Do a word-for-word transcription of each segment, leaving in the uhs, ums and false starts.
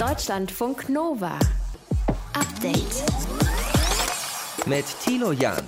Deutschlandfunk Nova. Update. Mit Thilo Jahn.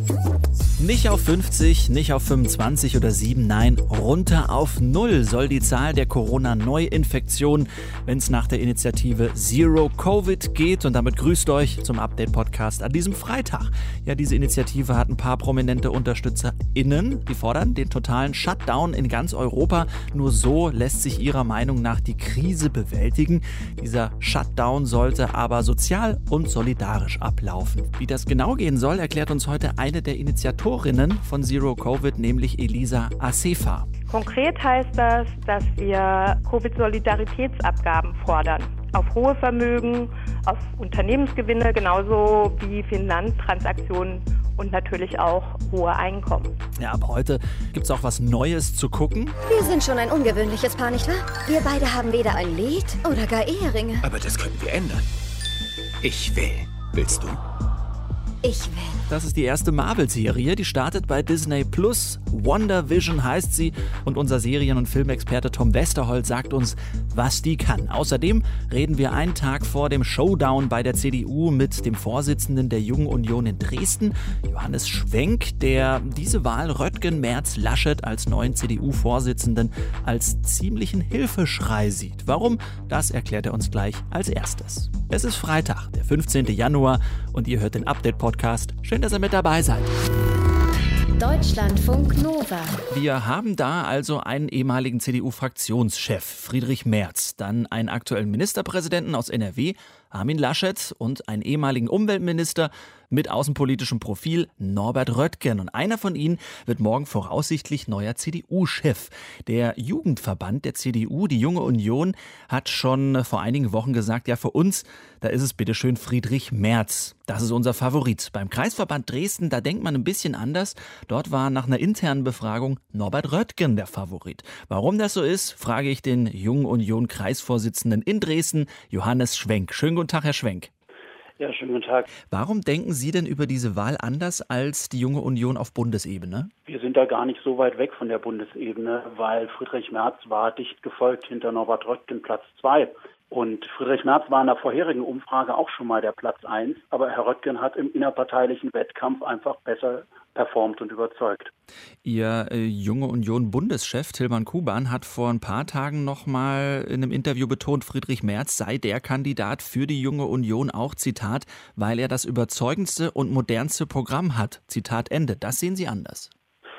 Nicht auf fünfzig, nicht auf fünfundzwanzig oder sieben, nein, runter auf null soll die Zahl der Corona-Neuinfektionen, wenn es nach der Initiative Zero Covid geht. Und damit grüßt euch zum Update-Podcast an diesem Freitag. Ja, diese Initiative hat ein paar prominente UnterstützerInnen, die fordern den totalen Shutdown in ganz Europa. Nur so lässt sich ihrer Meinung nach die Krise bewältigen. Dieser Shutdown sollte aber sozial und solidarisch ablaufen. Wie das genau gehen soll, erklärt uns heute eine der Initiatoren von Zero Covid, nämlich Elisa Acefa. Konkret heißt das, dass wir Covid-Solidaritätsabgaben fordern. Auf hohe Vermögen, auf Unternehmensgewinne, genauso wie Finanztransaktionen und natürlich auch hohe Einkommen. Ja, ab heute gibt es auch was Neues zu gucken. Wir sind schon ein ungewöhnliches Paar, nicht wahr? Wir beide haben weder ein Lied oder gar Eheringe. Aber das könnten wir ändern. Ich will. Willst du? Ich will. Das ist die erste Marvel-Serie, die startet bei Disney Plus. WandaVision heißt sie und unser Serien- und Filmexperte Tom Westerholt sagt uns, was die kann. Außerdem reden wir einen Tag vor dem Showdown bei der C D U mit dem Vorsitzenden der Jungen Union in Dresden, Johannes Schwenk, der diese Wahl Röttgen, Merz, Laschet als neuen C D U-Vorsitzenden als ziemlichen Hilfeschrei sieht. Warum? Das erklärt er uns gleich als erstes. Es ist Freitag, der fünfzehnten Januar und ihr hört den Update-Podcast. Schön, dass ihr mit dabei seid. Deutschlandfunk Nova. Wir haben da also einen ehemaligen C D U-Fraktionschef, Friedrich Merz, dann einen aktuellen Ministerpräsidenten aus N R W, Armin Laschet, und einen ehemaligen Umweltminister mit außenpolitischem Profil, Norbert Röttgen. Und einer von ihnen wird morgen voraussichtlich neuer C D U-Chef. Der Jugendverband der C D U, die Junge Union, hat schon vor einigen Wochen gesagt, ja, für uns, da ist es bitteschön Friedrich Merz. Das ist unser Favorit. Beim Kreisverband Dresden, da denkt man ein bisschen anders. Dort war nach einer internen Befragung Norbert Röttgen der Favorit. Warum das so ist, frage ich den Jungen Union Kreisvorsitzenden in Dresden, Johannes Schwenk. Schönen guten Tag, Herr Schwenk. Ja, schönen guten Tag. Warum denken Sie denn über diese Wahl anders als die Junge Union auf Bundesebene? Wir sind da gar nicht so weit weg von der Bundesebene, weil Friedrich Merz war dicht gefolgt hinter Norbert Röttgen Platz zwei. Und Friedrich Merz war in der vorherigen Umfrage auch schon mal der Platz eins, aber Herr Röttgen hat im innerparteilichen Wettkampf einfach besser performt und überzeugt. Ihr äh, Junge Union Bundeschef Tilman Kuban hat vor ein paar Tagen noch mal in einem Interview betont, Friedrich Merz sei der Kandidat für die Junge Union, auch Zitat, weil er das überzeugendste und modernste Programm hat. Zitat Ende. Das sehen Sie anders.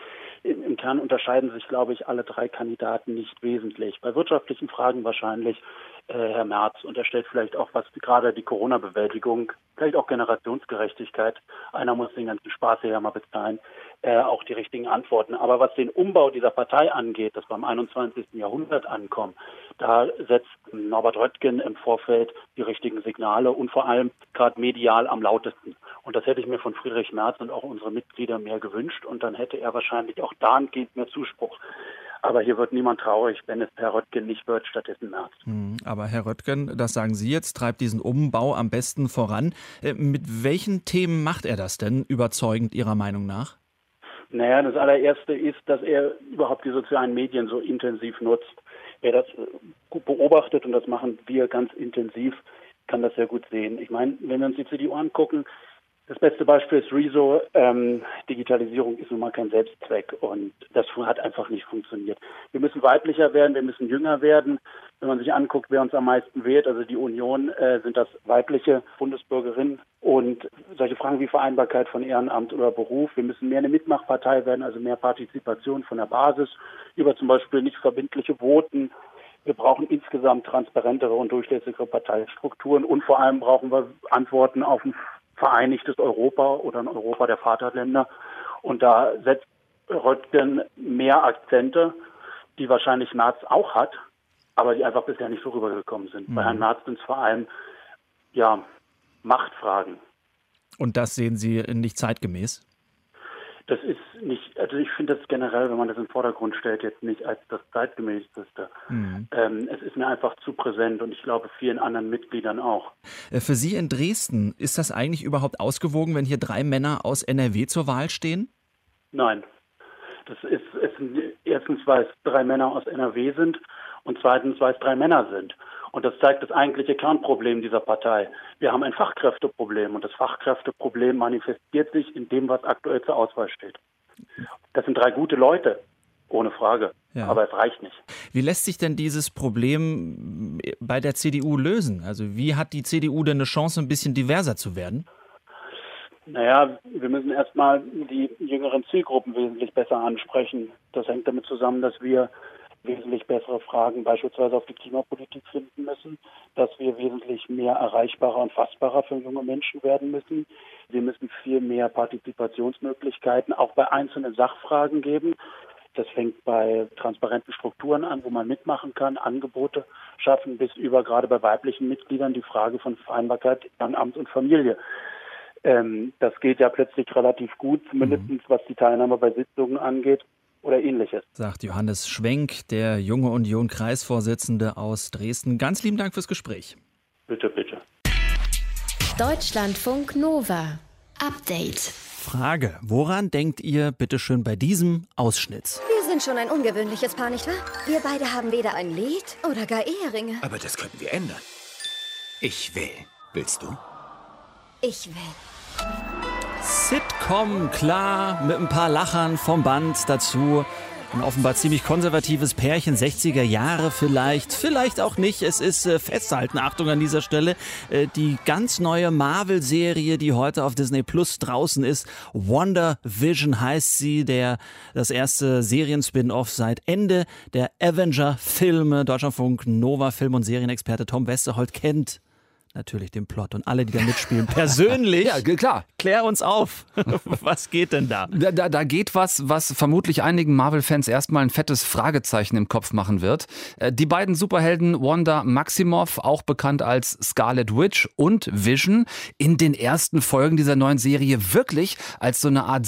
Im, Im Kern unterscheiden sich, glaube ich, alle drei Kandidaten nicht wesentlich. Bei wirtschaftlichen Fragen wahrscheinlich äh, Herr Merz, und er stellt vielleicht auch, was gerade die Corona-Bewältigung, vielleicht auch Generationsgerechtigkeit, einer muss den ganzen Spaß hier ja mal bezahlen, äh, auch die richtigen Antworten. Aber was den Umbau dieser Partei angeht, das beim einundzwanzigsten Jahrhundert ankommen, da setzt Norbert Röttgen im Vorfeld die richtigen Signale und vor allem gerade medial am lautesten. Und das hätte ich mir von Friedrich Merz und auch unsere Mitglieder mehr gewünscht. Und dann hätte er wahrscheinlich auch dahingehend mehr Zuspruch. Aber hier wird niemand traurig, wenn es Herr Röttgen nicht wird, stattdessen Merz. Aber Herr Röttgen, das sagen Sie jetzt, treibt diesen Umbau am besten voran. Mit welchen Themen macht er das denn überzeugend Ihrer Meinung nach? Naja, das allererste ist, dass er überhaupt die sozialen Medien so intensiv nutzt. Wer das gut beobachtet, und das machen wir ganz intensiv, kann das sehr gut sehen. Ich meine, wenn wir uns die C D U angucken, das beste Beispiel ist Rezo. Ähm, Digitalisierung ist nun mal kein Selbstzweck und das hat einfach nicht funktioniert. Wir müssen weiblicher werden, wir müssen jünger werden. Wenn man sich anguckt, wer uns am meisten wählt, also die Union, äh, sind das weibliche Bundesbürgerinnen. Und solche Fragen wie Vereinbarkeit von Ehrenamt oder Beruf. Wir müssen mehr eine Mitmachpartei werden, also mehr Partizipation von der Basis über zum Beispiel nicht verbindliche Voten. Wir brauchen insgesamt transparentere und durchlässigere Parteistrukturen und vor allem brauchen wir Antworten auf ein vereinigtes Europa oder ein Europa der Vaterländer. Und da setzt Röttgen mehr Akzente, die wahrscheinlich Merz auch hat, aber die einfach bisher nicht so rübergekommen sind. Mhm. Bei Herrn Merz sind es vor allem ja, Machtfragen. Und das sehen Sie nicht zeitgemäß? Das ist nicht, also ich finde das generell, wenn man das in den Vordergrund stellt, jetzt nicht als das zeitgemäßeste. Mhm. Ähm, es ist mir einfach zu präsent und ich glaube vielen anderen Mitgliedern auch. Für Sie in Dresden, ist das eigentlich überhaupt ausgewogen, wenn hier drei Männer aus N R W zur Wahl stehen? Nein. Das ist, es, erstens, weil es drei Männer aus N R W sind und zweitens, weil es drei Männer sind. Und das zeigt das eigentliche Kernproblem dieser Partei. Wir haben ein Fachkräfteproblem und das Fachkräfteproblem manifestiert sich in dem, was aktuell zur Auswahl steht. Das sind drei gute Leute, ohne Frage, ja. Aber es reicht nicht. Wie lässt sich denn dieses Problem bei der C D U lösen? Also wie hat die C D U denn eine Chance, ein bisschen diverser zu werden? Naja, wir müssen erstmal die jüngeren Zielgruppen wesentlich besser ansprechen. Das hängt damit zusammen, dass wir wesentlich bessere Fragen beispielsweise auf die Klimapolitik finden müssen, dass wir wesentlich mehr erreichbarer und fassbarer für junge Menschen werden müssen. Wir müssen viel mehr Partizipationsmöglichkeiten auch bei einzelnen Sachfragen geben. Das fängt bei transparenten Strukturen an, wo man mitmachen kann, Angebote schaffen, bis über gerade bei weiblichen Mitgliedern die Frage von Vereinbarkeit von Amt und Familie. Ähm, das geht ja plötzlich relativ gut, zumindest mhm. was die Teilnahme bei Sitzungen angeht. Oder ähnliches. Sagt Johannes Schwenk, der Junge Union-Kreisvorsitzende aus Dresden. Ganz lieben Dank fürs Gespräch. Bitte, bitte. Deutschlandfunk Nova. Update. Frage, woran denkt ihr bitte schön bei diesem Ausschnitt? Wir sind schon ein ungewöhnliches Paar, nicht wahr? Wir beide haben weder ein Lied oder gar Eheringe. Aber das könnten wir ändern. Ich will. Willst du? Ich will. Sitcom, klar, mit ein paar Lachern vom Band dazu. Ein offenbar ziemlich konservatives Pärchen, sechziger Jahre vielleicht, vielleicht auch nicht. Es ist äh, festhalten, Achtung an dieser Stelle, äh, die ganz neue Marvel-Serie, die heute auf Disney Plus draußen ist. WandaVision heißt sie, der das erste Serien-Spin-Off seit Ende der Avenger-Filme. Deutschlandfunk Nova Film- und Serienexperte Tom Westerholt kennt natürlich den Plot und alle, die da mitspielen, persönlich. Ja, klar. Klär uns auf. Was geht denn da? Da, da? da geht was, was vermutlich einigen Marvel-Fans erstmal ein fettes Fragezeichen im Kopf machen wird. Die beiden Superhelden Wanda Maximoff, auch bekannt als Scarlet Witch, und Vision, in den ersten Folgen dieser neuen Serie wirklich als so eine Art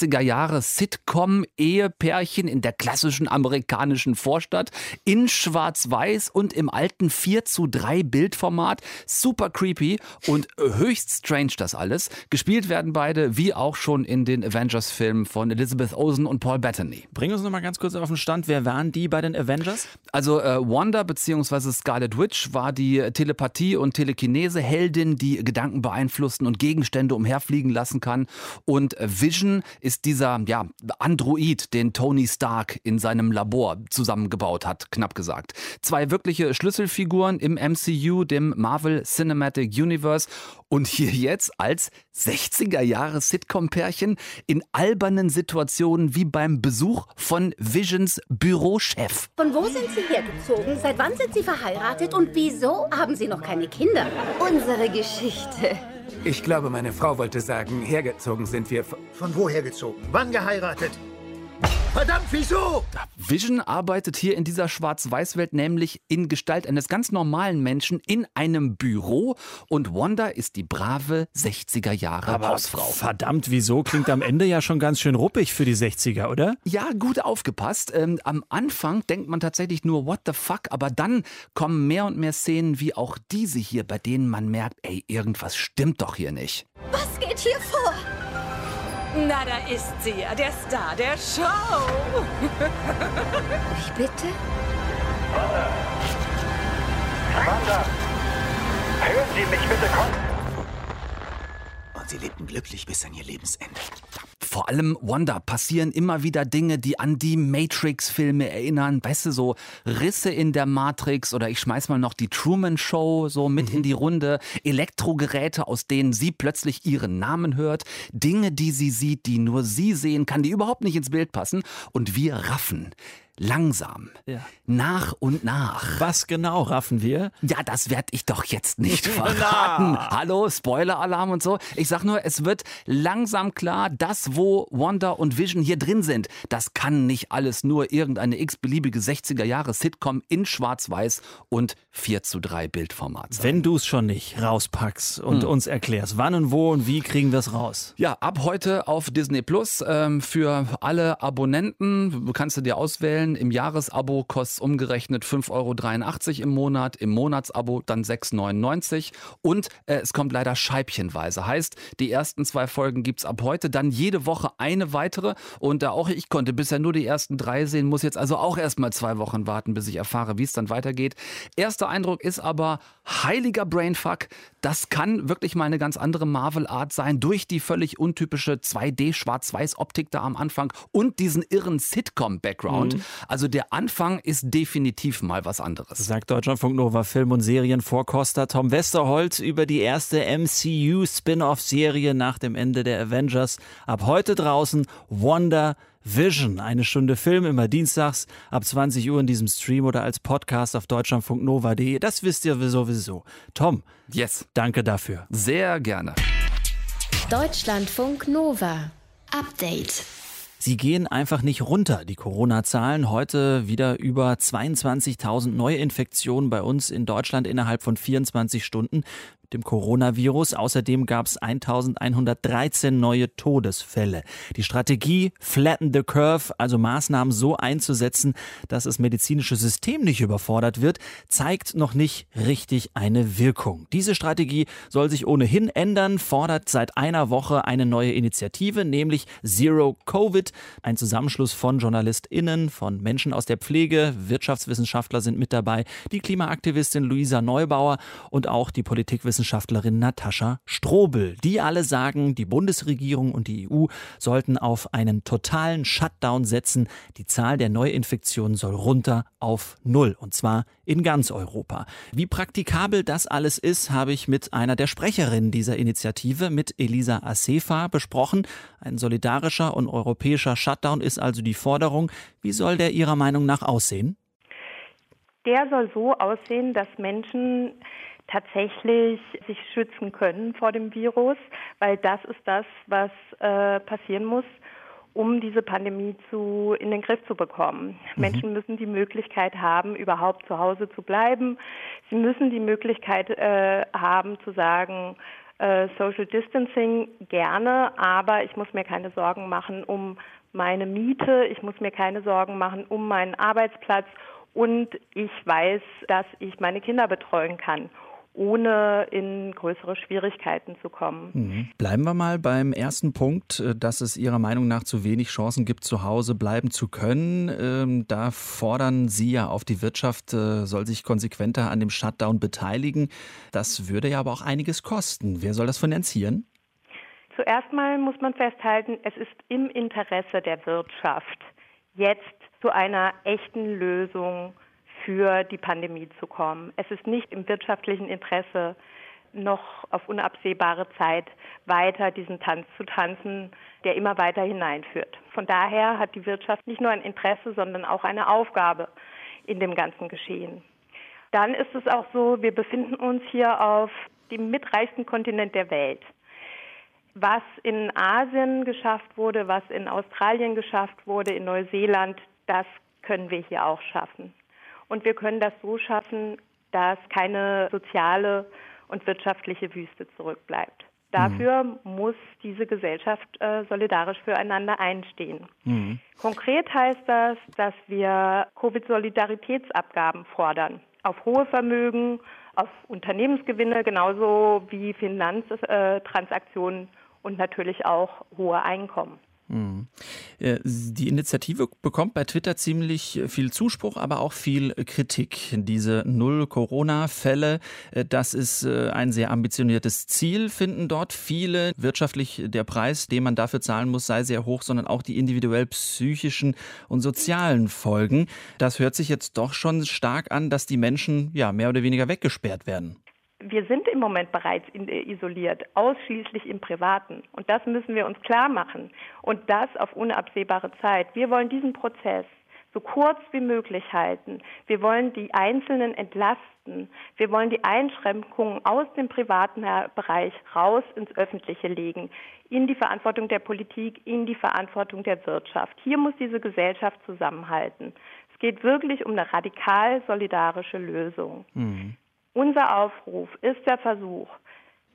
sechziger-Jahre-Sitcom-Ehepärchen in der klassischen amerikanischen Vorstadt in Schwarz-Weiß und im alten vier zu drei Bildformat. Super creepy und höchst strange das alles. Gespielt werden beide, wie auch schon in den Avengers-Filmen von Elizabeth Olsen und Paul Bettany. Bring uns noch mal ganz kurz auf den Stand. Wer waren die bei den Avengers? Also äh, Wanda bzw. Scarlet Witch war die Telepathie- und Telekinese-Heldin, die Gedanken beeinflussen und Gegenstände umherfliegen lassen kann. Und Vision ist dieser ja, Android, den Tony Stark in seinem Labor zusammengebaut hat, knapp gesagt. Zwei wirkliche Schlüsselfiguren im M C U, dem Marvel Cinematic Universe, und hier jetzt als sechziger-Jahre-Sitcom-Pärchen in albernen Situationen wie beim Besuch von Visions Bürochef. Von wo sind Sie hergezogen? Seit wann sind Sie verheiratet? Und wieso haben Sie noch keine Kinder? Unsere Geschichte. Ich glaube, meine Frau wollte sagen, hergezogen sind wir. Von wo hergezogen? Wann geheiratet? Verdammt, wieso? Vision arbeitet hier in dieser Schwarz-Weiß-Welt nämlich in Gestalt eines ganz normalen Menschen in einem Büro, und Wanda ist die brave sechziger-Jahre-Hausfrau. Verdammt, wieso? Klingt am Ende ja schon ganz schön ruppig für die sechziger, oder? Ja, gut aufgepasst. Ähm, am Anfang denkt man tatsächlich nur, what the fuck, aber dann kommen mehr und mehr Szenen wie auch diese hier, bei denen man merkt, ey, irgendwas stimmt doch hier nicht. Was geht hier vor? Na, da ist sie ja, der Star der Show. Ich bitte? Wanda! Wanda! Hören Sie mich bitte, komm! Und sie lebten glücklich bis an ihr Lebensende. Vor allem Wanda passieren immer wieder Dinge, die an die Matrix-Filme erinnern. Weißt du, so Risse in der Matrix, oder ich schmeiß mal noch die Truman Show so mit mhm. in die Runde. Elektrogeräte, aus denen sie plötzlich ihren Namen hört. Dinge, die sie sieht, die nur sie sehen kann, die überhaupt nicht ins Bild passen. Und wir raffen. Langsam. Ja. Nach und nach. Was genau raffen wir? Ja, das werde ich doch jetzt nicht verraten. Hallo, Spoiler-Alarm und so. Ich sag nur, es wird langsam klar, das, wo Wanda und Vision hier drin sind, das kann nicht alles nur irgendeine x-beliebige sechziger-Jahre-Sitcom in Schwarz-Weiß und vier zu drei Bildformat sein. Wenn du es schon nicht rauspackst und hm. uns erklärst, wann und wo und wie kriegen wir es raus? Ja, ab heute auf Disney Plus ähm, für alle Abonnenten. Kannst du dir auswählen, bestellen. Im Jahresabo kostet es umgerechnet fünf Euro dreiundachtzig im Monat, im Monatsabo dann sechs Euro neunundneunzig. Und äh, es kommt leider scheibchenweise. Heißt, die ersten zwei Folgen gibt's ab heute, dann jede Woche eine weitere. Und da auch ich konnte bisher nur die ersten drei sehen, muss jetzt also auch erst mal zwei Wochen warten, bis ich erfahre, wie es dann weitergeht. Erster Eindruck ist aber heiliger Brainfuck. Das kann wirklich mal eine ganz andere Marvel-Art sein, durch die völlig untypische zwei D-Schwarz-Weiß-Optik da am Anfang und diesen irren Sitcom-Background. Mhm. Also der Anfang ist definitiv mal was anderes. Sagt Deutschlandfunk Nova Film- und Serienvorkoster Tom Westerholt über die erste M C U-Spin-Off-Serie nach dem Ende der Avengers. Ab heute draußen WandaVision. Eine Stunde Film, immer dienstags ab zwanzig Uhr in diesem Stream oder als Podcast auf deutschlandfunk nova punkt de. Das wisst ihr sowieso. Tom, yes, danke dafür. Sehr gerne. Deutschlandfunk Nova. Update. Sie gehen einfach nicht runter, die Corona-Zahlen. Heute wieder über zweiundzwanzigtausend Neuinfektionen bei uns in Deutschland innerhalb von vierundzwanzig Stunden mit dem Coronavirus. Außerdem gab es eintausendeinhundertdreizehn neue Todesfälle. Die Strategie Flatten the Curve, also Maßnahmen so einzusetzen, dass das medizinische System nicht überfordert wird, zeigt noch nicht richtig eine Wirkung. Diese Strategie soll sich ohnehin ändern, fordert seit einer Woche eine neue Initiative, nämlich Zero Covid. Ein Zusammenschluss von JournalistInnen, von Menschen aus der Pflege, Wirtschaftswissenschaftler sind mit dabei, die Klimaaktivistin Luisa Neubauer und auch die Politikwissenschaftlerin Natascha Strobel. Die alle sagen, die Bundesregierung und die E U sollten auf einen totalen Shutdown setzen. Die Zahl der Neuinfektionen soll runter auf Null, und zwar in ganz Europa. Wie praktikabel das alles ist, habe ich mit einer der Sprecherinnen dieser Initiative, mit Elisa Acefa, besprochen. Ein solidarischer und europäischer Shutdown ist also die Forderung. Wie soll der Ihrer Meinung nach aussehen? Der soll so aussehen, dass Menschen tatsächlich sich schützen können vor dem Virus, weil das ist das, was äh, passieren muss, um diese Pandemie zu, in den Griff zu bekommen. Mhm. Menschen müssen die Möglichkeit haben, überhaupt zu Hause zu bleiben. Sie müssen die Möglichkeit äh, haben, zu sagen, äh, Social Distancing gerne, aber ich muss mir keine Sorgen machen um meine Miete, ich muss mir keine Sorgen machen um meinen Arbeitsplatz und ich weiß, dass ich meine Kinder betreuen kann, ohne in größere Schwierigkeiten zu kommen. Mhm. Bleiben wir mal beim ersten Punkt, dass es Ihrer Meinung nach zu wenig Chancen gibt, zu Hause bleiben zu können. Ähm, da fordern Sie ja auf, die Wirtschaft äh, soll sich konsequenter an dem Shutdown beteiligen. Das würde ja aber auch einiges kosten. Wer soll das finanzieren? Zuerst mal muss man festhalten, es ist im Interesse der Wirtschaft, jetzt zu einer echten Lösung für die Pandemie zu kommen. Es ist nicht im wirtschaftlichen Interesse, noch auf unabsehbare Zeit weiter diesen Tanz zu tanzen, der immer weiter hineinführt. Von daher hat die Wirtschaft nicht nur ein Interesse, sondern auch eine Aufgabe in dem ganzen Geschehen. Dann ist es auch so, wir befinden uns hier auf dem mitreichsten Kontinent der Welt. Was in Asien geschafft wurde, was in Australien geschafft wurde, in Neuseeland, das können wir hier auch schaffen. Und wir können das so schaffen, dass keine soziale und wirtschaftliche Wüste zurückbleibt. Dafür mhm. muss diese Gesellschaft äh, solidarisch füreinander einstehen. Mhm. Konkret heißt das, dass wir Covid-Solidaritätsabgaben fordern. Auf hohe Vermögen, auf Unternehmensgewinne, genauso wie Finanztransaktionen und natürlich auch hohe Einkommen. Die Initiative bekommt bei Twitter ziemlich viel Zuspruch, aber auch viel Kritik. Diese Null-Corona-Fälle, das ist ein sehr ambitioniertes Ziel, finden dort viele. Wirtschaftlich der Preis, den man dafür zahlen muss, sei sehr hoch, sondern auch die individuell psychischen und sozialen Folgen. Das hört sich jetzt doch schon stark an, dass die Menschen ja mehr oder weniger weggesperrt werden. Wir sind im Moment bereits isoliert, ausschließlich im Privaten. Und das müssen wir uns klar machen. Und das auf unabsehbare Zeit. Wir wollen diesen Prozess so kurz wie möglich halten. Wir wollen die Einzelnen entlasten. Wir wollen die Einschränkungen aus dem privaten Bereich raus ins Öffentliche legen, in die Verantwortung der Politik, in die Verantwortung der Wirtschaft. Hier muss diese Gesellschaft zusammenhalten. Es geht wirklich um eine radikal solidarische Lösung. Mhm. Unser Aufruf ist der Versuch,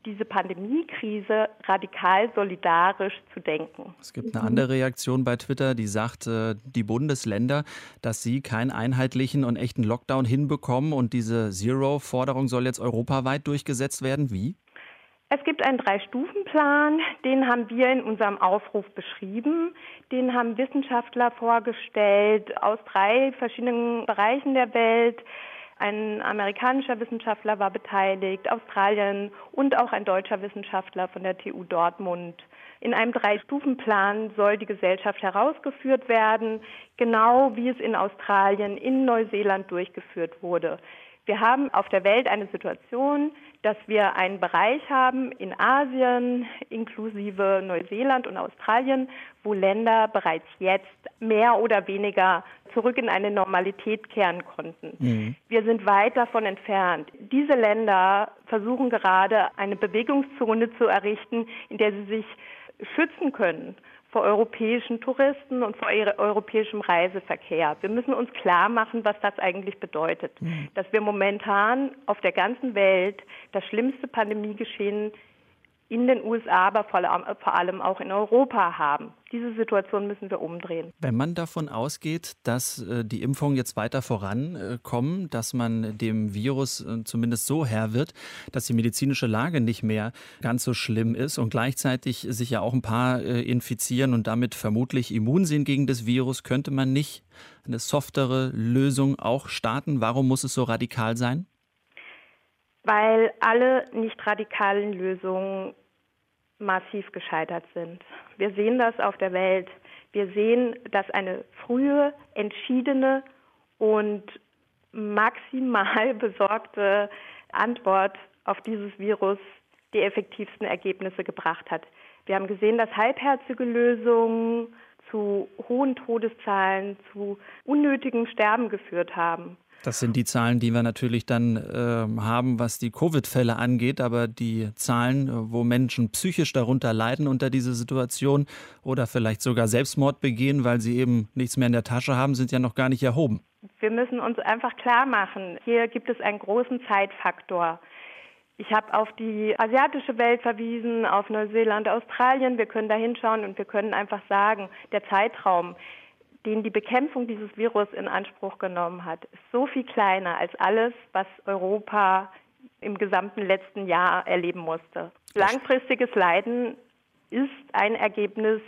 diese Pandemiekrise radikal solidarisch zu denken. Es gibt eine andere Reaktion bei Twitter, die sagt, äh, die Bundesländer, dass sie keinen einheitlichen und echten Lockdown hinbekommen und diese Zero-Forderung soll jetzt europaweit durchgesetzt werden. Wie? Es gibt einen Drei-Stufen-Plan, den haben wir in unserem Aufruf beschrieben. Den haben Wissenschaftler vorgestellt aus drei verschiedenen Bereichen der Welt. Ein amerikanischer Wissenschaftler war beteiligt, Australien und auch ein deutscher Wissenschaftler von der T U Dortmund. In einem Drei-Stufen-Plan soll die Gesellschaft herausgeführt werden, genau wie es in Australien, in Neuseeland durchgeführt wurde. Wir haben auf der Welt eine Situation, dass wir einen Bereich haben in Asien, inklusive Neuseeland und Australien, wo Länder bereits jetzt mehr oder weniger zurück in eine Normalität kehren konnten. Mhm. Wir sind weit davon entfernt. Diese Länder versuchen gerade, eine Bewegungszone zu errichten, in der sie sich schützen können vor europäischen Touristen und vor europäischem Reiseverkehr. Wir müssen uns klar machen, was das eigentlich bedeutet. Mhm. Dass wir momentan auf der ganzen Welt das schlimmste Pandemiegeschehen in den U S A, aber vor allem auch in Europa haben. Diese Situation müssen wir umdrehen. Wenn man davon ausgeht, dass äh, die Impfungen jetzt weiter vorankommen, äh, dass man dem Virus äh, zumindest so Herr wird, dass die medizinische Lage nicht mehr ganz so schlimm ist und gleichzeitig sich ja auch ein paar äh, infizieren und damit vermutlich immun sind gegen das Virus, könnte man nicht eine softere Lösung auch starten? Warum muss es so radikal sein? Weil alle nicht radikalen Lösungen massiv gescheitert sind. Wir sehen das auf der Welt. Wir sehen, dass eine frühe, entschiedene und maximal besorgte Antwort auf dieses Virus die effektivsten Ergebnisse gebracht hat. Wir haben gesehen, dass halbherzige Lösungen zu hohen Todeszahlen, zu unnötigem Sterben geführt haben. Das sind die Zahlen, die wir natürlich dann äh, haben, was die Covid-Fälle angeht. Aber die Zahlen, wo Menschen psychisch darunter leiden unter dieser Situation oder vielleicht sogar Selbstmord begehen, weil sie eben nichts mehr in der Tasche haben, sind ja noch gar nicht erhoben. Wir müssen uns einfach klar machen, hier gibt es einen großen Zeitfaktor. Ich habe auf die asiatische Welt verwiesen, auf Neuseeland, Australien. Wir können da hinschauen und wir können einfach sagen, der Zeitraum, den die Bekämpfung dieses Virus in Anspruch genommen hat, ist so viel kleiner als alles, was Europa im gesamten letzten Jahr erleben musste. Langfristiges Leiden ist ein Ergebnis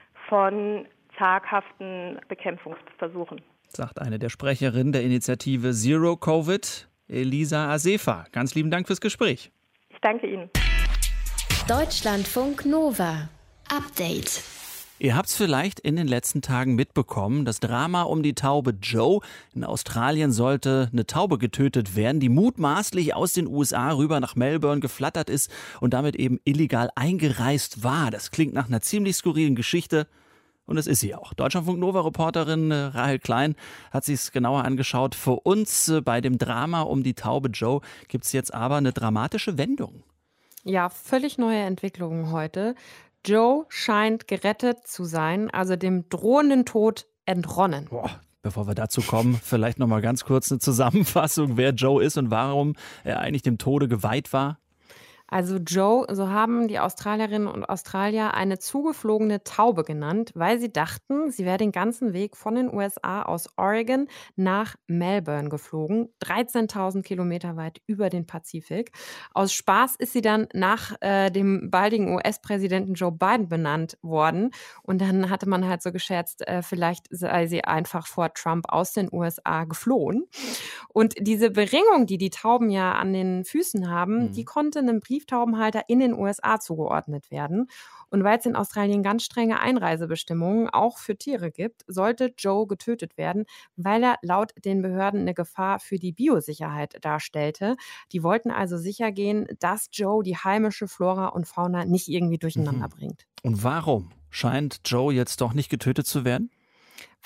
von zaghaften Bekämpfungsversuchen. Sagt eine der Sprecherinnen der Initiative Zero Covid, Elisa Asefa. Ganz lieben Dank fürs Gespräch. Ich danke Ihnen. Deutschlandfunk Nova. Update. Ihr habt es vielleicht in den letzten Tagen mitbekommen, das Drama um die Taube Joe. In Australien sollte eine Taube getötet werden, die mutmaßlich aus den U S A rüber nach Melbourne geflattert ist und damit eben illegal eingereist war. Das klingt nach einer ziemlich skurrilen Geschichte. Und das ist sie auch. Deutschlandfunk Nova-Reporterin Rahel Klein hat sich es genauer angeschaut. Für uns äh, bei dem Drama um die Taube Joe gibt es jetzt aber eine dramatische Wendung. Ja, völlig neue Entwicklungen heute. Joe scheint gerettet zu sein, also dem drohenden Tod entronnen. Boah, bevor wir dazu kommen, vielleicht noch mal ganz kurz eine Zusammenfassung, wer Joe ist und warum er eigentlich dem Tode geweiht war. Also Joe, so haben die Australierinnen und Australier eine zugeflogene Taube genannt, weil sie dachten, sie wäre den ganzen Weg von den U S A aus Oregon nach Melbourne geflogen, dreizehntausend Kilometer weit über den Pazifik. Aus Spaß ist sie dann nach äh, dem baldigen U S-Präsidenten Joe Biden benannt worden. Und dann hatte man halt so geschätzt, äh, vielleicht sei sie einfach vor Trump aus den U S A geflohen. Und diese Beringung, die die Tauben ja an den Füßen haben, mhm. die konnte einem Brieftaubenhalter in den U S A zugeordnet werden. Und weil es in Australien ganz strenge Einreisebestimmungen auch für Tiere gibt, sollte Joe getötet werden, weil er laut den Behörden eine Gefahr für die Biosicherheit darstellte. Die wollten also sicher gehen, dass Joe die heimische Flora und Fauna nicht irgendwie durcheinander mhm. bringt. Und warum scheint Joe jetzt doch nicht getötet zu werden?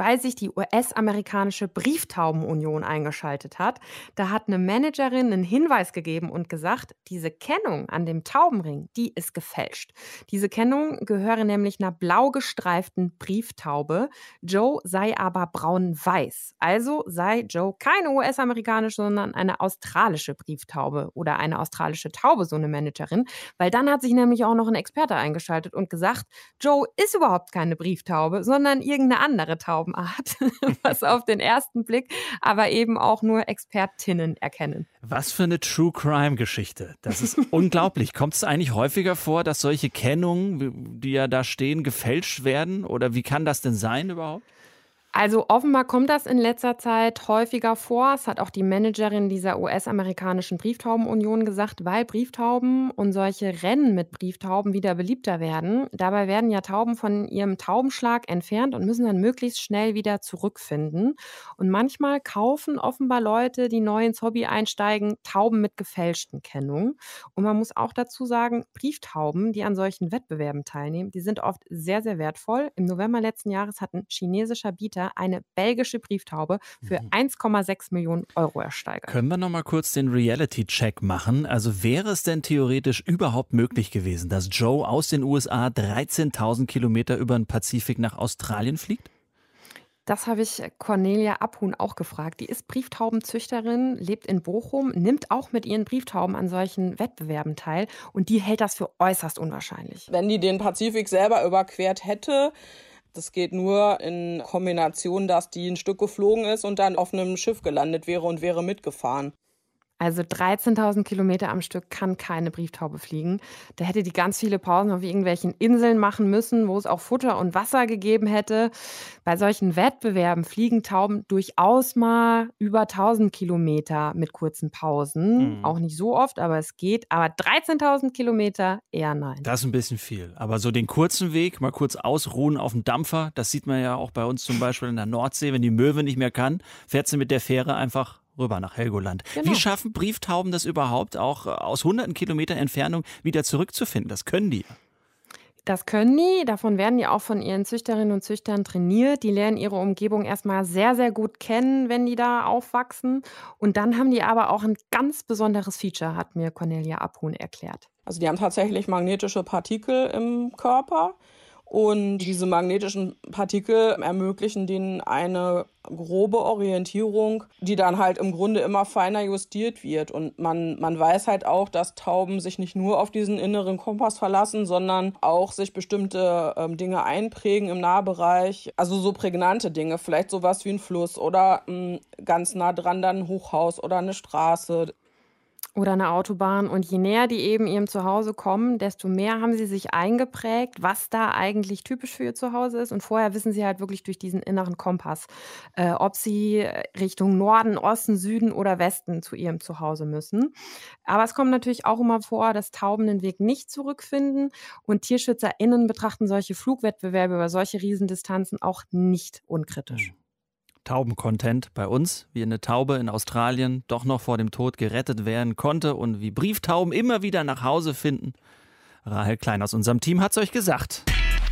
weil sich die U S-amerikanische Brieftaubenunion eingeschaltet hat. Da hat eine Managerin einen Hinweis gegeben und gesagt, diese Kennung an dem Taubenring, die ist gefälscht. Diese Kennung gehöre nämlich einer blau gestreiften Brieftaube. Joe sei aber braun-weiß. Also sei Joe keine U S-amerikanische, sondern eine australische Brieftaube oder eine australische Taube, so eine Managerin. Weil dann hat sich nämlich auch noch ein Experte eingeschaltet und gesagt, Joe ist überhaupt keine Brieftaube, sondern irgendeine andere Taubenart, was auf den ersten Blick aber eben auch nur Expertinnen erkennen. Was für eine True-Crime-Geschichte. Das ist unglaublich. Kommt es eigentlich häufiger vor, dass solche Kennungen, die ja da stehen, gefälscht werden? Oder wie kann das denn sein überhaupt? Also offenbar kommt das in letzter Zeit häufiger vor. Es hat auch die Managerin dieser U S-amerikanischen Brieftaubenunion gesagt, weil Brieftauben und solche Rennen mit Brieftauben wieder beliebter werden. Dabei werden ja Tauben von ihrem Taubenschlag entfernt und müssen dann möglichst schnell wieder zurückfinden. Und manchmal kaufen offenbar Leute, die neu ins Hobby einsteigen, Tauben mit gefälschten Kennungen. Und man muss auch dazu sagen, Brieftauben, die an solchen Wettbewerben teilnehmen, die sind oft sehr, sehr wertvoll. Im November letzten Jahres hat ein chinesischer Bieter eine belgische Brieftaube für eins Komma sechs Millionen Euro ersteigert. Können wir noch mal kurz den Reality-Check machen? Also wäre es denn theoretisch überhaupt möglich gewesen, dass Joe aus den U S A dreizehntausend Kilometer über den Pazifik nach Australien fliegt? Das habe ich Cornelia Abhuhn auch gefragt. Die ist Brieftaubenzüchterin, lebt in Bochum, nimmt auch mit ihren Brieftauben an solchen Wettbewerben teil und die hält das für äußerst unwahrscheinlich. Wenn die den Pazifik selber überquert hätte, das geht nur in Kombination, dass die ein Stück geflogen ist und dann auf einem Schiff gelandet wäre und wäre mitgefahren. Also dreizehntausend Kilometer am Stück kann keine Brieftaube fliegen. Da hätte die ganz viele Pausen auf irgendwelchen Inseln machen müssen, wo es auch Futter und Wasser gegeben hätte. Bei solchen Wettbewerben fliegen Tauben durchaus mal über tausend Kilometer mit kurzen Pausen. Mhm. Auch nicht so oft, aber es geht. Aber dreizehntausend Kilometer eher nein. Das ist ein bisschen viel. Aber so den kurzen Weg, mal kurz ausruhen auf dem Dampfer, das sieht man ja auch bei uns zum Beispiel in der Nordsee. Wenn die Möwe nicht mehr kann, fährt sie mit der Fähre einfach rüber nach Helgoland. Genau. Wie schaffen Brieftauben das überhaupt, auch aus hunderten Kilometern Entfernung wieder zurückzufinden? Das können die. Das können die. Davon werden die auch von ihren Züchterinnen und Züchtern trainiert. Die lernen ihre Umgebung erstmal sehr, sehr gut kennen, wenn die da aufwachsen. Und dann haben die aber auch ein ganz besonderes Feature, hat mir Cornelia Abhuhn erklärt. Also die haben tatsächlich magnetische Partikel im Körper. Und diese magnetischen Partikel ermöglichen denen eine grobe Orientierung, die dann halt im Grunde immer feiner justiert wird. Und man, man weiß halt auch, dass Tauben sich nicht nur auf diesen inneren Kompass verlassen, sondern auch sich bestimmte ähm, Dinge einprägen im Nahbereich. Also so prägnante Dinge, vielleicht sowas wie ein Fluss oder ähm, ganz nah dran dann ein Hochhaus oder eine Straße. Oder eine Autobahn. Und je näher die eben ihrem Zuhause kommen, desto mehr haben sie sich eingeprägt, was da eigentlich typisch für ihr Zuhause ist. Und vorher wissen sie halt wirklich durch diesen inneren Kompass, äh, ob sie Richtung Norden, Osten, Süden oder Westen zu ihrem Zuhause müssen. Aber es kommt natürlich auch immer vor, dass Tauben den Weg nicht zurückfinden. Und TierschützerInnen betrachten solche Flugwettbewerbe über solche Riesendistanzen auch nicht unkritisch. Tauben-Content bei uns, wie eine Taube in Australien doch noch vor dem Tod gerettet werden konnte und wie Brieftauben immer wieder nach Hause finden. Rahel Klein aus unserem Team hat's euch gesagt.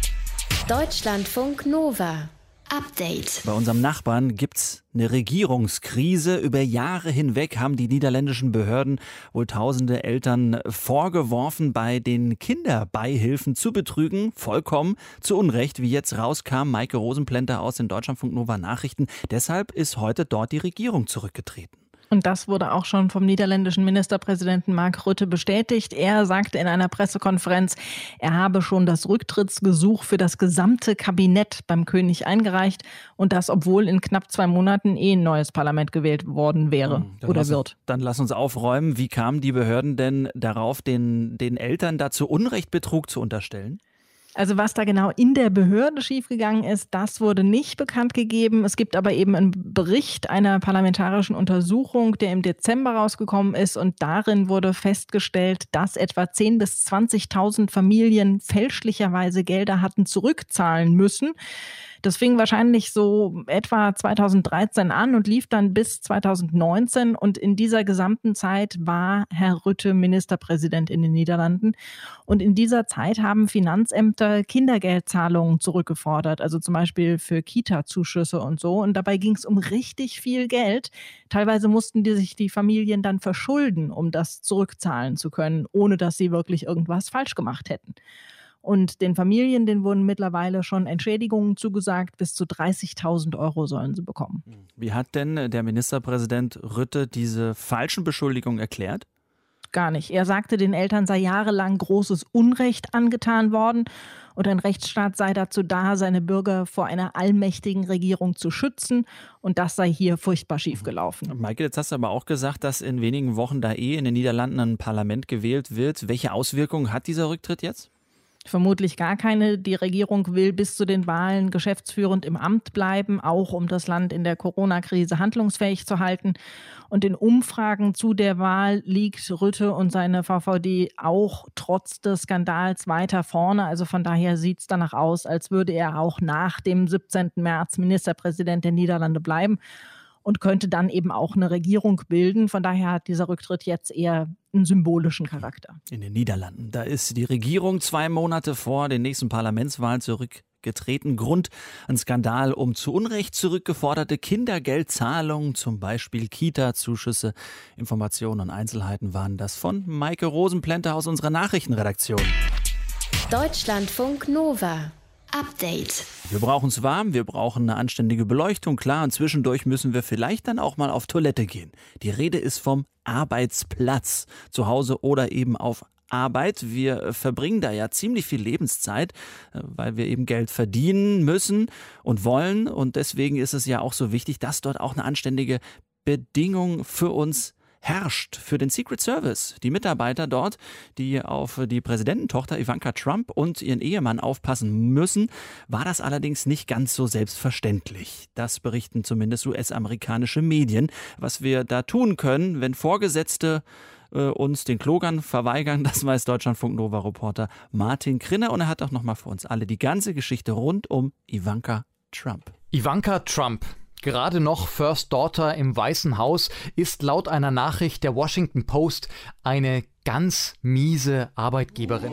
Deutschlandfunk Nova. Update. Bei unserem Nachbarn gibt's eine Regierungskrise. Über Jahre hinweg haben die niederländischen Behörden wohl tausende Eltern vorgeworfen, bei den Kinderbeihilfen zu betrügen. Vollkommen zu Unrecht, wie jetzt rauskam. Maike Rosenplenter aus den Deutschlandfunk Nova Nachrichten. Deshalb ist heute dort die Regierung zurückgetreten. Und das wurde auch schon vom niederländischen Ministerpräsidenten Mark Rutte bestätigt. Er sagte in einer Pressekonferenz, er habe schon das Rücktrittsgesuch für das gesamte Kabinett beim König eingereicht. Und das, obwohl in knapp zwei Monaten eh ein neues Parlament gewählt worden wäre dann oder lass, wird. Dann lass uns aufräumen. Wie kamen die Behörden denn darauf, den, den Eltern dazu Unrecht Betrug zu unterstellen? Also was da genau in der Behörde schiefgegangen ist, das wurde nicht bekannt gegeben. Es gibt aber eben einen Bericht einer parlamentarischen Untersuchung, der im Dezember rausgekommen ist. Und darin wurde festgestellt, dass etwa zehntausend bis zwanzigtausend Familien fälschlicherweise Gelder hatten zurückzahlen müssen. Das fing wahrscheinlich so etwa zweitausenddreizehn an und lief dann bis zweitausendneunzehn. Und in dieser gesamten Zeit war Herr Rutte Ministerpräsident in den Niederlanden. Und in dieser Zeit haben Finanzämter Kindergeldzahlungen zurückgefordert, also zum Beispiel für Kita-Zuschüsse und so. Und dabei ging es um richtig viel Geld. Teilweise mussten die sich die Familien dann verschulden, um das zurückzahlen zu können, ohne dass sie wirklich irgendwas falsch gemacht hätten. Und den Familien, denen wurden mittlerweile schon Entschädigungen zugesagt, bis zu dreißigtausend Euro sollen sie bekommen. Wie hat denn der Ministerpräsident Rutte diese falschen Beschuldigungen erklärt? Gar nicht. Er sagte, den Eltern sei jahrelang großes Unrecht angetan worden und ein Rechtsstaat sei dazu da, seine Bürger vor einer allmächtigen Regierung zu schützen, und das sei hier furchtbar schiefgelaufen. Maike, jetzt hast du aber auch gesagt, dass in wenigen Wochen da eh in den Niederlanden ein Parlament gewählt wird. Welche Auswirkungen hat dieser Rücktritt jetzt? Vermutlich gar keine. Die Regierung will bis zu den Wahlen geschäftsführend im Amt bleiben, auch um das Land in der Corona-Krise handlungsfähig zu halten. Und in Umfragen zu der Wahl liegt Rutte und seine V V D auch trotz des Skandals weiter vorne. Also von daher sieht es danach aus, als würde er auch nach dem siebzehnten März Ministerpräsident der Niederlande bleiben und könnte dann eben auch eine Regierung bilden. Von daher hat dieser Rücktritt jetzt eher einen symbolischen Charakter. In den Niederlanden, da ist die Regierung zwei Monate vor den nächsten Parlamentswahlen zurückgetreten. Grund: ein Skandal um zu Unrecht zurückgeforderte Kindergeldzahlungen, zum Beispiel Kita-Zuschüsse. Informationen und Einzelheiten waren das von Maike Rosenplanter aus unserer Nachrichtenredaktion. Deutschlandfunk Nova. Update. Wir brauchen es warm, wir brauchen eine anständige Beleuchtung, klar, und zwischendurch müssen wir vielleicht dann auch mal auf Toilette gehen. Die Rede ist vom Arbeitsplatz, zu Hause oder eben auf Arbeit. Wir verbringen da ja ziemlich viel Lebenszeit, weil wir eben Geld verdienen müssen und wollen, und deswegen ist es ja auch so wichtig, dass dort auch eine anständige Bedingung für uns herrscht, für den Secret Service. Die Mitarbeiter dort, die auf die Präsidententochter Ivanka Trump und ihren Ehemann aufpassen müssen, war das allerdings nicht ganz so selbstverständlich. Das berichten zumindest U S-amerikanische Medien. Was wir da tun können, wenn Vorgesetzte äh, uns den Klogang verweigern, das weiß Deutschlandfunk-Nova-Reporter Martin Krinner, und er hat auch nochmal für uns alle die ganze Geschichte rund um Ivanka Trump. Ivanka Trump, gerade noch First Daughter im Weißen Haus, ist laut einer Nachricht der Washington Post eine ganz miese Arbeitgeberin.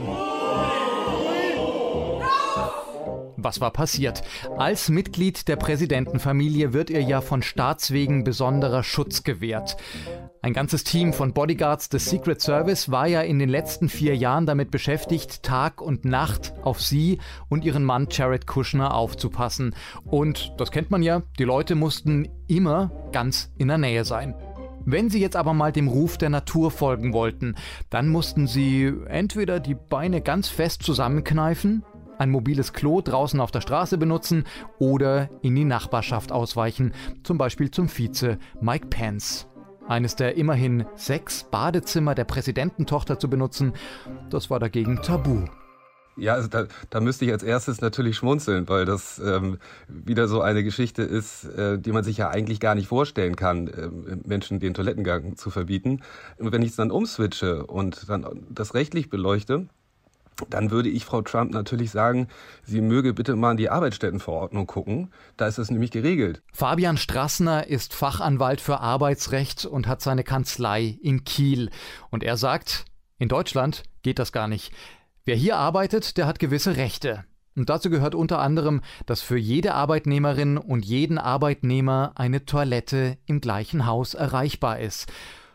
Was war passiert? Als Mitglied der Präsidentenfamilie wird ihr ja von Staatswegen besonderer Schutz gewährt. Ein ganzes Team von Bodyguards des Secret Service war ja in den letzten vier Jahren damit beschäftigt, Tag und Nacht auf sie und ihren Mann Jared Kushner aufzupassen. Und das kennt man ja, die Leute mussten immer ganz in der Nähe sein. Wenn sie jetzt aber mal dem Ruf der Natur folgen wollten, dann mussten sie entweder die Beine ganz fest zusammenkneifen, ein mobiles Klo draußen auf der Straße benutzen oder in die Nachbarschaft ausweichen, zum Beispiel zum Vize Mike Pence. Eines der immerhin sechs Badezimmer der Präsidententochter zu benutzen, das war dagegen tabu. Ja, also da, da müsste ich als erstes natürlich schmunzeln, weil das ähm, wieder so eine Geschichte ist, äh, die man sich ja eigentlich gar nicht vorstellen kann, äh, Menschen den Toilettengang zu verbieten. Und wenn ich es dann umswitche und dann das rechtlich beleuchte, dann würde ich Frau Trump natürlich sagen, sie möge bitte mal in die Arbeitsstättenverordnung gucken. Da ist es nämlich geregelt. Fabian Strassner ist Fachanwalt für Arbeitsrecht und hat seine Kanzlei in Kiel. Und er sagt, in Deutschland geht das gar nicht. Wer hier arbeitet, der hat gewisse Rechte. Und dazu gehört unter anderem, dass für jede Arbeitnehmerin und jeden Arbeitnehmer eine Toilette im gleichen Haus erreichbar ist.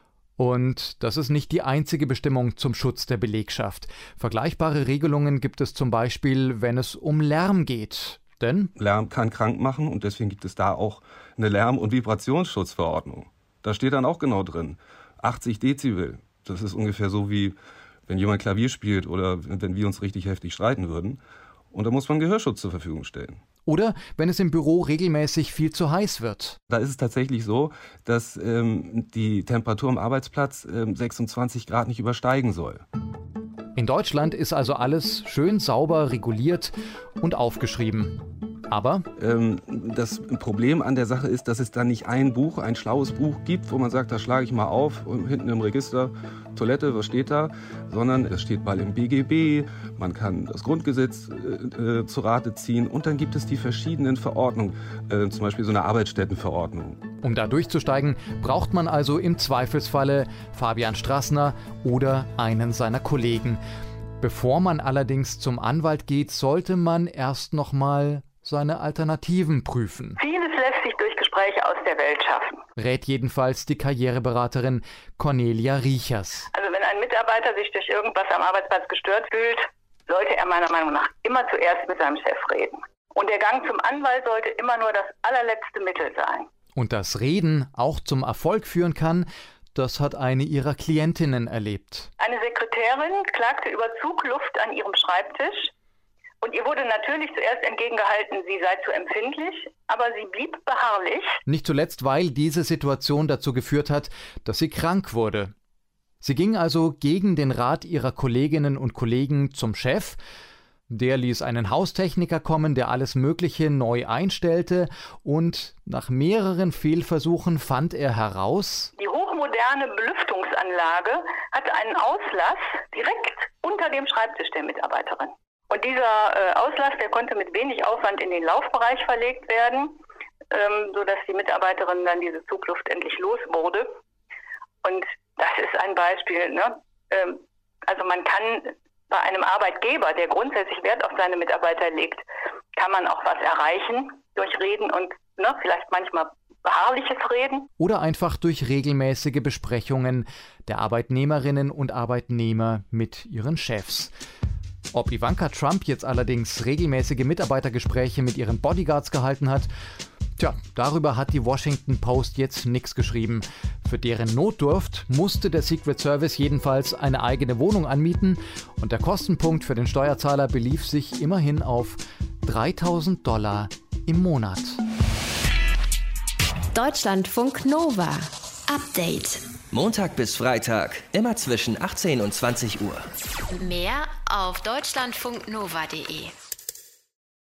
Und das ist nicht die einzige Bestimmung zum Schutz der Belegschaft. Vergleichbare Regelungen gibt es zum Beispiel, wenn es um Lärm geht. Denn Lärm kann krank machen, und deswegen gibt es da auch eine Lärm- und Vibrationsschutzverordnung. Da steht dann auch genau drin, achtzig Dezibel. Das ist ungefähr so, wie wenn jemand Klavier spielt oder wenn wir uns richtig heftig streiten würden. Und da muss man Gehörschutz zur Verfügung stellen. Oder wenn es im Büro regelmäßig viel zu heiß wird. Da ist es tatsächlich so, dass ähm, die Temperatur am Arbeitsplatz ähm, sechsundzwanzig Grad nicht übersteigen soll. In Deutschland ist also alles schön sauber reguliert und aufgeschrieben. Aber ähm, das Problem an der Sache ist, dass es da nicht ein Buch, ein schlaues Buch gibt, wo man sagt, da schlage ich mal auf, und hinten im Register, Toilette, was steht da? Sondern es steht mal im B G B, man kann das Grundgesetz äh, zu Rate ziehen und dann gibt es die verschiedenen Verordnungen, äh, zum Beispiel so eine Arbeitsstättenverordnung. Um da durchzusteigen, braucht man also im Zweifelsfalle Fabian Strassner oder einen seiner Kollegen. Bevor man allerdings zum Anwalt geht, sollte man erst noch mal seine Alternativen prüfen. Vieles lässt sich durch Gespräche aus der Welt schaffen. Rät jedenfalls die Karriereberaterin Cornelia Riechers. Also wenn ein Mitarbeiter sich durch irgendwas am Arbeitsplatz gestört fühlt, sollte er meiner Meinung nach immer zuerst mit seinem Chef reden. Und der Gang zum Anwalt sollte immer nur das allerletzte Mittel sein. Und dass Reden auch zum Erfolg führen kann, das hat eine ihrer Klientinnen erlebt. Eine Sekretärin klagte über Zugluft an ihrem Schreibtisch und ihr wurde natürlich zuerst entgegengehalten, sie sei zu empfindlich, aber sie blieb beharrlich. Nicht zuletzt, weil diese Situation dazu geführt hat, dass sie krank wurde. Sie ging also gegen den Rat ihrer Kolleginnen und Kollegen zum Chef. Der ließ einen Haustechniker kommen, der alles Mögliche neu einstellte, und nach mehreren Fehlversuchen fand er heraus: Die hochmoderne Belüftungsanlage hatte einen Auslass direkt unter dem Schreibtisch der Mitarbeiterin. Und dieser äh, Auslass, der konnte mit wenig Aufwand in den Laufbereich verlegt werden, ähm, sodass die Mitarbeiterin dann diese Zugluft endlich los wurde. Und das ist ein Beispiel, ne? Ähm, also man kann bei einem Arbeitgeber, der grundsätzlich Wert auf seine Mitarbeiter legt, kann man auch was erreichen durch Reden und ne, vielleicht manchmal beharrliches Reden. Oder einfach durch regelmäßige Besprechungen der Arbeitnehmerinnen und Arbeitnehmer mit ihren Chefs. Ob Ivanka Trump jetzt allerdings regelmäßige Mitarbeitergespräche mit ihren Bodyguards gehalten hat, tja, darüber hat die Washington Post jetzt nichts geschrieben. Für deren Notdurft musste der Secret Service jedenfalls eine eigene Wohnung anmieten und der Kostenpunkt für den Steuerzahler belief sich immerhin auf dreitausend Dollar im Monat. Deutschlandfunk Nova. Update. Montag bis Freitag, immer zwischen achtzehn und zwanzig Uhr. Mehr auf deutschlandfunknova punkt de.